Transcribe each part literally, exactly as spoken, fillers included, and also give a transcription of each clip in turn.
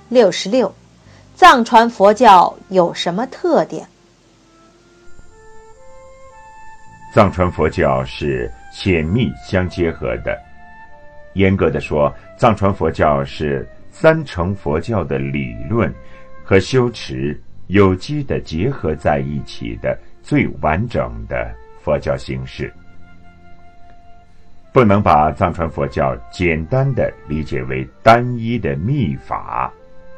六十六，藏传佛教有什么特点？ 藏传佛教是显密相结合的。严格的说，藏传佛教是三乘佛教的理论和修持有机的结合在一起的最完整的佛教形式。不能把藏传佛教简单的理解为单一的密法。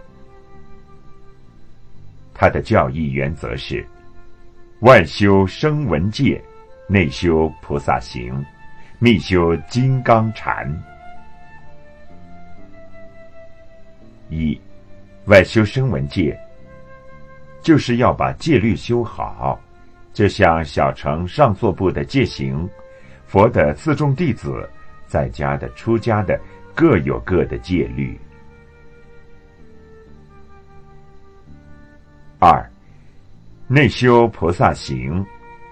它的教义原则是：外修声闻戒，内修菩萨行，密修金刚禅。一，外修声闻戒，就是要把戒律修好，就像小乘上座部的戒行，佛的四众弟子，在家的出家的各有各的戒律。二，内修菩萨行。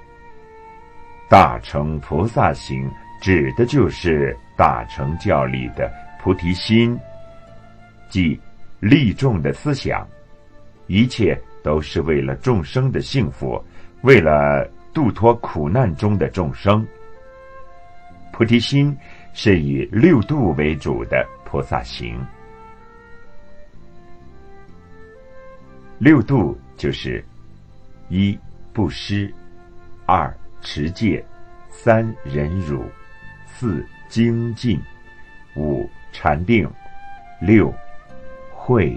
大乘菩萨行指的就是大乘教里的菩提心，即利众的思想，一切都是为了众生的幸福，为了度脱苦难中的众生。菩提心是以六度为主的菩萨行。六度就是一布施，二持戒，三忍辱，四精进，五禅定，六慧。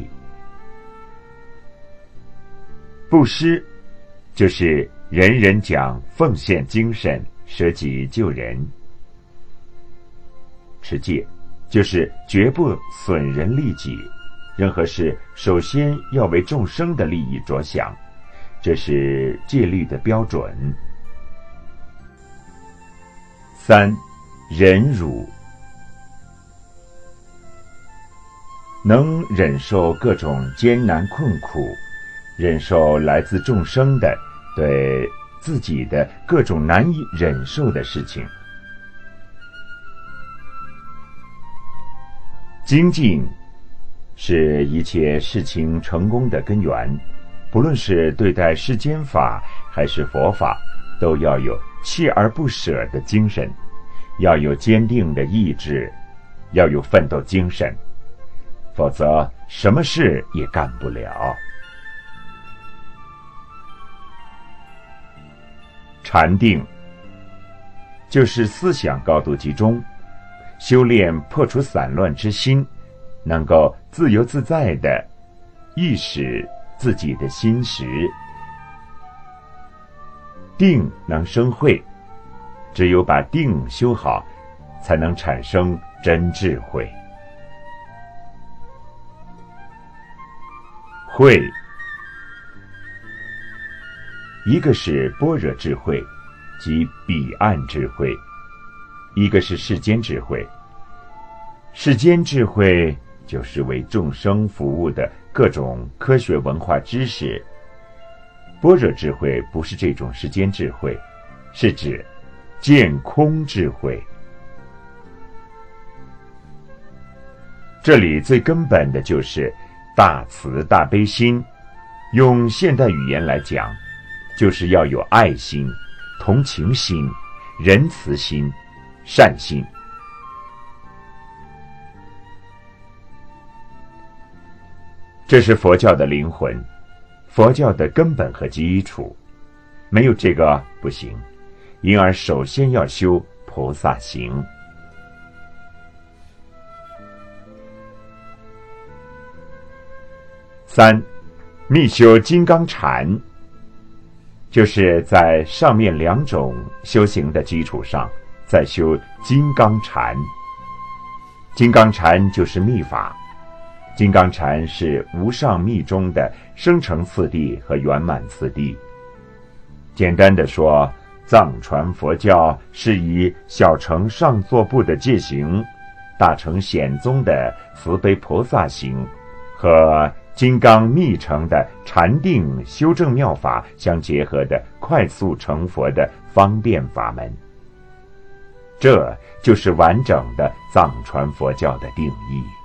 布施就是人人讲奉献精神，舍己救人。持戒就是绝不损人利己，任何事首先要为众生的利益着想，这是戒律的标准。三，忍辱，能忍受各种艰难困苦，忍受来自众生的对自己的各种难以忍受的事情。精进是一切事情成功的根源，不论是对待世间法还是佛法，都要有锲而不舍的精神，要有坚定的意志，要有奋斗精神，否则什么事也干不了。禅定就是思想高度集中，修炼破除散乱之心，能够自由自在地意识自己的心识。定能生慧，只有把定修好，才能产生真智慧。慧，一个是般若智慧，即彼岸智慧，一个是世间智慧。世间智慧就是为众生服务的各种科学文化知识。般若智慧不是这种世间智慧，是指见空智慧。这里最根本的就是大慈大悲心，用现代语言来讲，就是要有爱心、同情心、仁慈心、善心。这是佛教的灵魂，佛教的根本和基础，没有这个不行，因而首先要修菩萨行。三，密修金刚禅，就是在上面两种修行的基础上，再修金刚禅。金刚禅就是密法，金刚禅是无上密中的生成次第和圆满次第。简单的说，藏传佛教是以小乘上座部的戒行，大乘显宗的慈悲菩萨行和金刚密乘的禅定修正妙法相结合的快速成佛的方便法门。这就是完整的藏传佛教的定义。